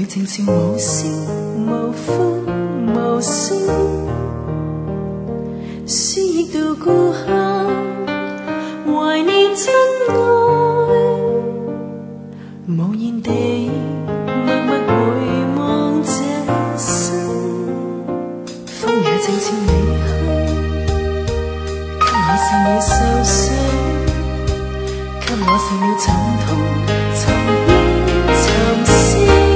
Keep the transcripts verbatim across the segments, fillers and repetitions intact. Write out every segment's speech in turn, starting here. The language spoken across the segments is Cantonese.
靜悄無聲無歡無聲，思憶到故鄉，懷念親愛，無言地默默回望這生，風也靜悄離去，給我細了受傷，給我細了沉痛沉憶沉思。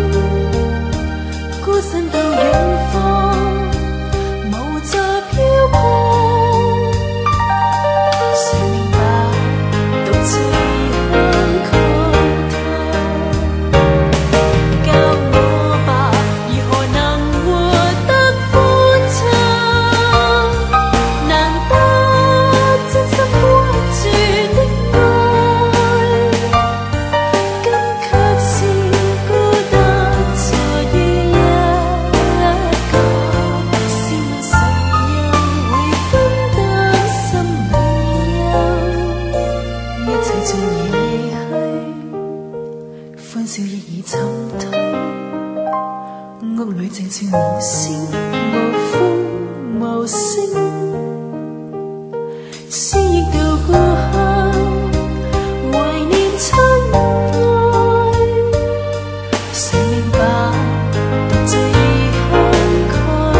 孤身到遠方，無再漂泊，誰明白獨自向慨嘆，教我吧，如何能活得歡暢，難得真心關注的愛，今卻是孤單坐於一角，試問誰又會分擔心裏憂，一切盡已離去，歡笑亦已沉退，屋裏靜悄無聲無歡無聲，思憶到故鄉，懷念親愛，誰明白獨自異鄉慨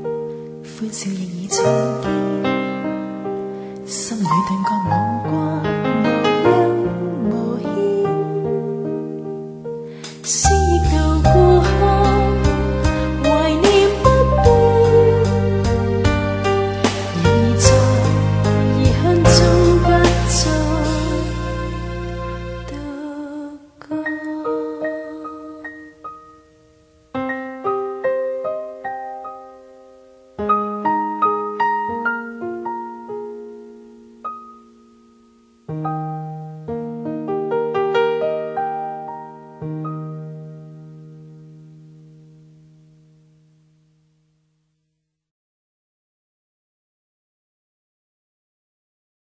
歡笑亦已沉澱，心裏頓覺無關。